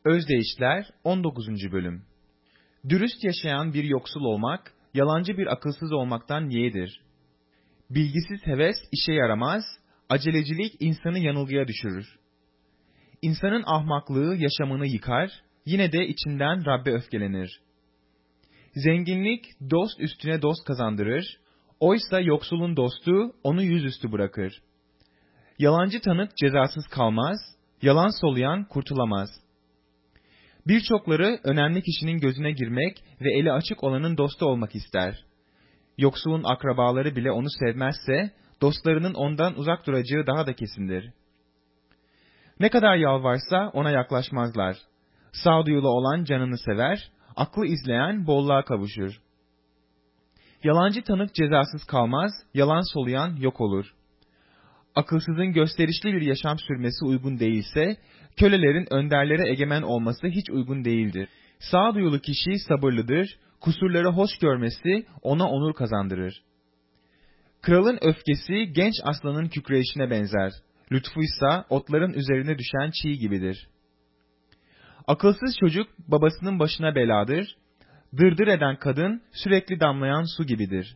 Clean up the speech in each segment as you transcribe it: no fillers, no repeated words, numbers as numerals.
Özdeyişler 19. Bölüm. Dürüst yaşayan bir yoksul olmak, yalancı bir akılsız olmaktan yeğdir. Bilgisiz heves işe yaramaz, acelecilik insanı yanılgıya düşürür. İnsanın ahmaklığı yaşamını yıkar, yine de içinden Rabbe öfkelenir. Zenginlik dost üstüne dost kazandırır, oysa yoksulun dostu onu yüzüstü bırakır. Yalancı tanık cezasız kalmaz, yalan soluyan kurtulamaz. Birçokları önemli kişinin gözüne girmek ve eli açık olanın dostu olmak ister. Yoksulun akrabaları bile onu sevmezse, dostlarının ondan uzak duracağı daha da kesindir. Ne kadar yalvarsa ona yaklaşmazlar. Sağduyulu olan canını sever, aklı izleyen bolluğa kavuşur. Yalancı tanık cezasız kalmaz, yalan soluyan yok olur. Akılsızın gösterişli bir yaşam sürmesi uygun değilse, kölelerin önderlere egemen olması hiç uygun değildir. Sağduyulu kişi sabırlıdır, kusurları hoş görmesi ona onur kazandırır. Kralın öfkesi genç aslanın kükreyişine benzer, lütfuysa otların üzerine düşen çiğ gibidir. Akılsız çocuk babasının başına beladır, dırdır eden kadın sürekli damlayan su gibidir.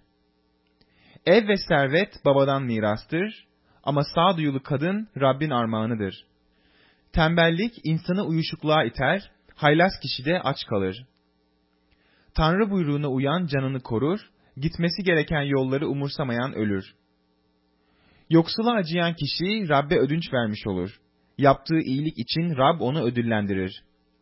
Ev ve servet babadan mirastır, ama sağduyulu kadın Rabbin armağanıdır. Tembellik insanı uyuşukluğa iter, haylaz kişi de aç kalır. Tanrı buyruğuna uyan canını korur, gitmesi gereken yolları umursamayan ölür. Yoksula acıyan kişi Rabbe ödünç vermiş olur. Yaptığı iyilik için Rab onu ödüllendirir.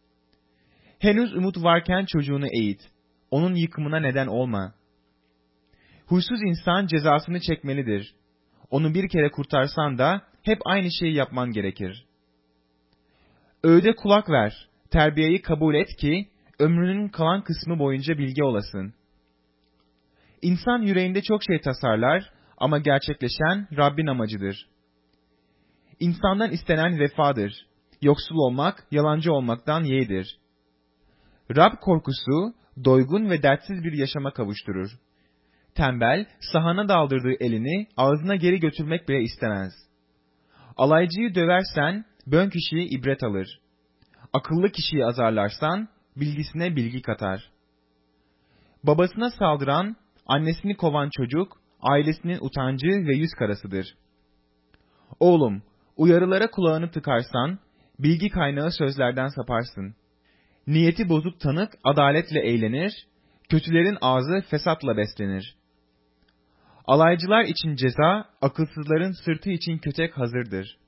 Henüz umut varken çocuğunu eğit, onun yıkımına neden olma. Huysuz insan cezasını çekmelidir. Onu bir kere kurtarsan da hep aynı şeyi yapman gerekir. Öğüde kulak ver, terbiyeyi kabul et ki, ömrünün kalan kısmı boyunca bilge olasın. İnsan yüreğinde çok şey tasarlar ama gerçekleşen Rabbin amacıdır. İnsandan istenen vefadır. Yoksul olmak, yalancı olmaktan yeğdir. Rab korkusu, doygun ve dertsiz bir yaşama kavuşturur. Tembel, sahana daldırdığı elini ağzına geri götürmek bile istemez. Alaycıyı döversen, bön kişiyi ibret alır. Akıllı kişiyi azarlarsan, bilgisine bilgi katar. Babasına saldıran, annesini kovan çocuk, ailesinin utancı ve yüz karasıdır. Oğlum, uyarılara kulağını tıkarsan, bilgi kaynağı sözlerden saparsın. Niyeti bozuk tanık adaletle eğlenir, kötülerin ağzı fesatla beslenir. Alaycılar için ceza, akılsızların sırtı için kötek hazırdır.